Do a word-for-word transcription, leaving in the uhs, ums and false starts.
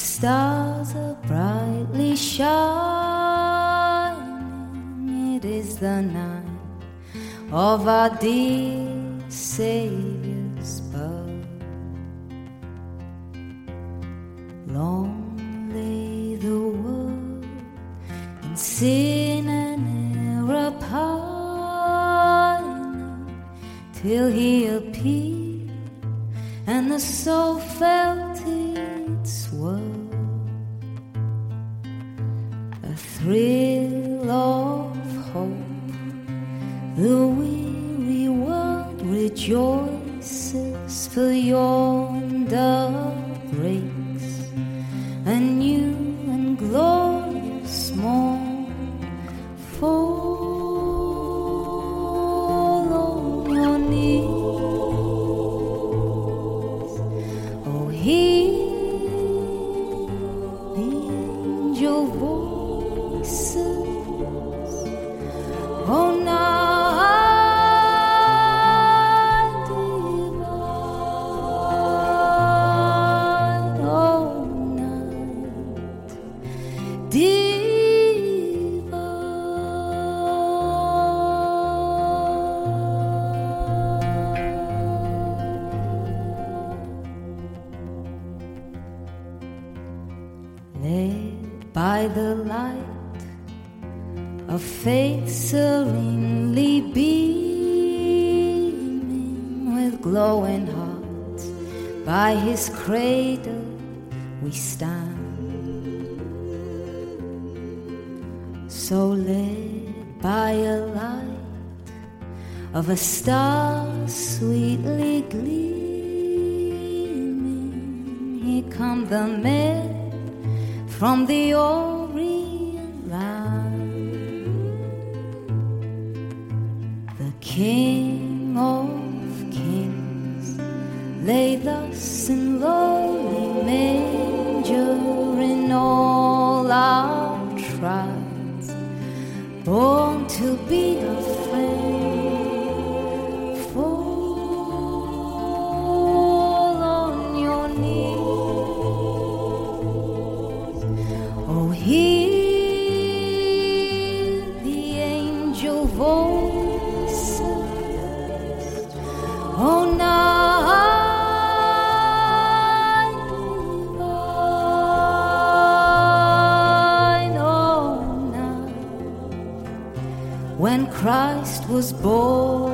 stars are brightly shining. It is the night of our dear Saviour's birth. Long lay the world in sin and error pining, till He appeared and the soul felt its worth. A thrill of hope, the weary world rejoices, for yonder breaks a new and glorious morn. Fall on your knees, oh, hear the angel voices, oh, night divine, oh, night divine. Led by the light of faith serenely beaming, with glowing hearts by His cradle we stand. So led by a light of a star sweetly gleaming, here come the men from the Orient land. The King of Kings lay thus in lowly manger, in all our trials, born to be a friend. Fall on your knees, oh, hear the angel voices, oh, night divine, oh, night when Christ was born.